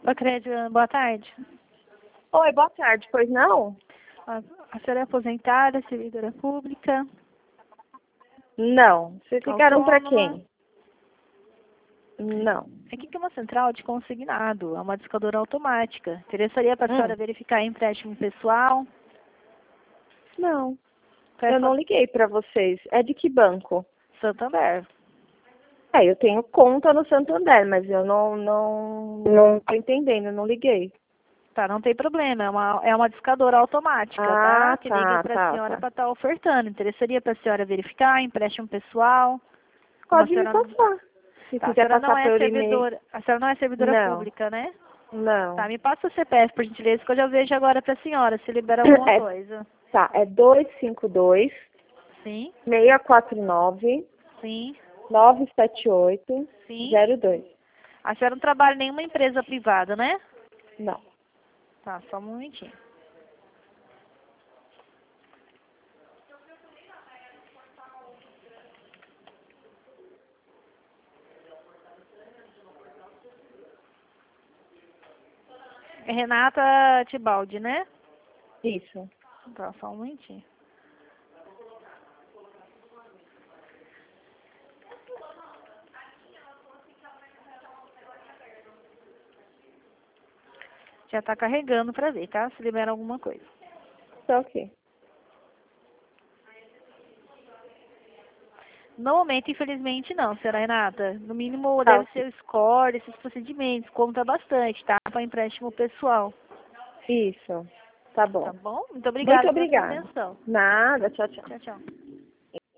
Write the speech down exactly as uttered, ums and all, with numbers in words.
Bacrédia, boa tarde. Oi, boa tarde, pois não? A, a senhora é aposentada, servidora pública? Não. Vocês ligaram para Autônoma? quem? Não. Aqui que é uma central de consignado, é uma discadora automática. Interessaria para a Hum. senhora verificar empréstimo pessoal? Não. Qual é Eu a não sua... liguei para vocês. É de que banco? Santander. É, eu tenho conta no Santander, mas eu não não não tô entendendo, eu não liguei. Tá, não tem problema, é uma, é uma discadora automática, Ah, tá? Que liga tá, para a tá, senhora tá. para estar ofertando. Interessaria para a senhora verificar empréstimo pessoal? Como a Pode me senhora... passar. Se Tá, a quiser senhora não passar é por e-mail. servidora, a senhora não é servidora Não, pública, né? Tá, não. me passa o C P F, por gentileza, que eu já vejo agora para a senhora, se libera alguma É, coisa. tá, é dois cinco dois, Sim, seis quatro nove, sim, nove sete oito, sim. zero dois. A senhora não trabalha em nenhuma empresa privada, né? Não. Tá, só um momentinho. É Renata Tibaldi, né? Isso. Tá, só um momentinho. Já tá carregando pra ver, tá? Se libera alguma coisa. Tá ok. No momento, infelizmente, não, senhora Renata. No mínimo, Tá deve ok. ser o score, esses procedimentos. Conta bastante, tá? Para empréstimo pessoal. Isso. Tá Tá bom. bom? Muito Muito obrigada pela sua obrigada. atenção. Nada, tchau, tchau. Tchau, tchau.